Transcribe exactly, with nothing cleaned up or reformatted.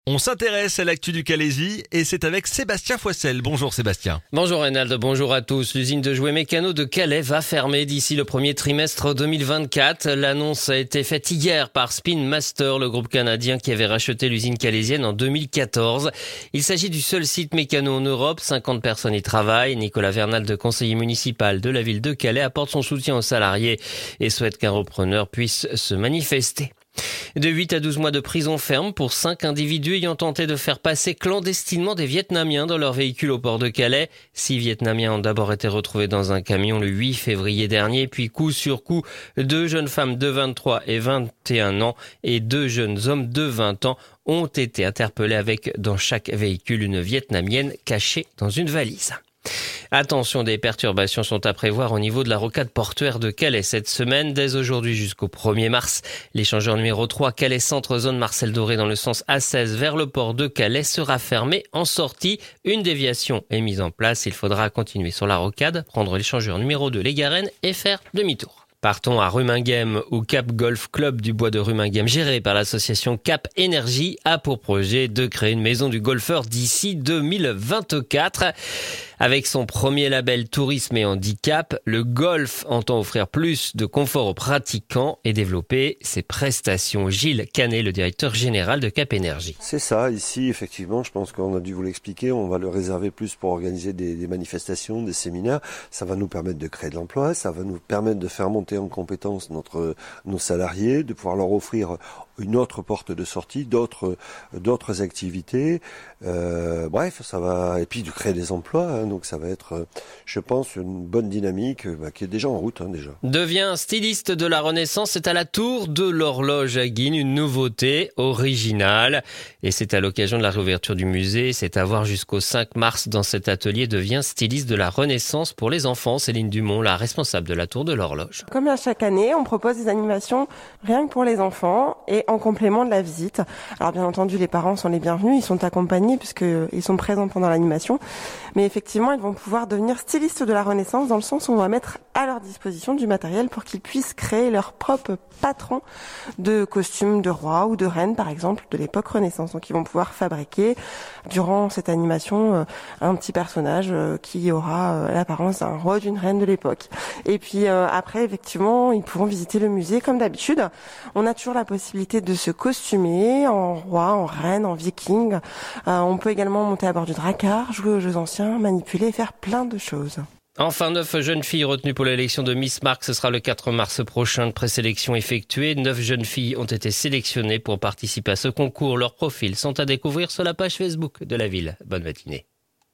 On s'intéresse à l'actu du Calaisis et c'est avec Sébastien Foissel. Bonjour Sébastien. Bonjour Reynald, bonjour à tous. L'usine de jouets mécano de Calais va fermer d'ici le premier trimestre deux mille vingt-quatre. L'annonce a été faite hier par Spin Master, le groupe canadien qui avait racheté l'usine calaisienne en deux mille quatorze. Il s'agit du seul site mécano en Europe, cinquante personnes y travaillent. Nicolas Vernal, conseiller municipal de la ville de Calais, apporte son soutien aux salariés et souhaite qu'un repreneur puisse se manifester. De huit à douze mois de prison ferme pour cinq individus ayant tenté de faire passer clandestinement des Vietnamiens dans leur véhicule au port de Calais. Six Vietnamiens ont d'abord été retrouvés dans un camion le huit février dernier, puis coup sur coup, deux jeunes femmes de vingt-trois et vingt et un ans et deux jeunes hommes de vingt ans ont été interpellés avec dans chaque véhicule une Vietnamienne cachée dans une valise. Attention, des perturbations sont à prévoir au niveau de la rocade portuaire de Calais cette semaine. Dès aujourd'hui jusqu'au premier mars, l'échangeur numéro trois Calais Centre Zone Marcel Doré dans le sens A seize vers le port de Calais sera fermé en sortie. Une déviation est mise en place. Il faudra continuer sur la rocade, prendre l'échangeur numéro deux Les Garennes et faire demi-tour. Partons à Ruminguem où Cap Golf Club du Bois de Ruminguem, géré par l'association Cap Énergie, a pour projet de créer une maison du golfeur d'ici deux mille vingt-quatre. Avec son premier label Tourisme et Handicap, le golf entend offrir plus de confort aux pratiquants et développer ses prestations. Gilles Canet, le directeur général de Cap Énergie. C'est ça, ici effectivement, je pense qu'on a dû vous l'expliquer, on va le réserver plus pour organiser des, des manifestations, des séminaires. Ça va nous permettre de créer de l'emploi, ça va nous permettre de faire monter en compétence notre, nos salariés, de pouvoir leur offrir une autre porte de sortie, d'autres, d'autres activités. Euh, bref, ça va, et puis de créer des emplois. Hein, donc ça va être, je pense, une bonne dynamique bah, qui est déjà en route hein, déjà. Devient styliste de la Renaissance, c'est à la Tour de l'Horloge à Guînes, une nouveauté originale. Et c'est à l'occasion de la réouverture du musée. C'est à voir jusqu'au cinq mars dans cet atelier. Devient styliste de la Renaissance pour les enfants. Céline Dumont, la responsable de la Tour de l'Horloge. Comme à chaque année, on propose des animations rien que pour les enfants et en complément de la visite. Alors bien entendu, les parents sont les bienvenus, ils sont accompagnés puisqu'ils sont présents pendant l'animation. Mais effectivement, ils vont pouvoir devenir stylistes de la Renaissance dans le sens où on va mettre à leur disposition du matériel pour qu'ils puissent créer leur propre patron de costumes de roi ou de reine, par exemple, de l'époque Renaissance. Donc ils vont pouvoir fabriquer durant cette animation un petit personnage qui aura l'apparence d'un roi ou d'une reine de l'époque. Et puis après, effectivement, ils pourront visiter le musée comme d'habitude. On a toujours la possibilité de se costumer en roi, en reine, en viking. Euh, on peut également monter à bord du dracard, jouer aux jeux anciens, manipuler et faire plein de choses. Enfin, neuf jeunes filles retenues pour l'élection de Miss Mark. Ce sera le quatre mars prochain. De présélection effectuée. Neuf jeunes filles ont été sélectionnées pour participer à ce concours. Leurs profils sont à découvrir sur la page Facebook de la ville. Bonne matinée.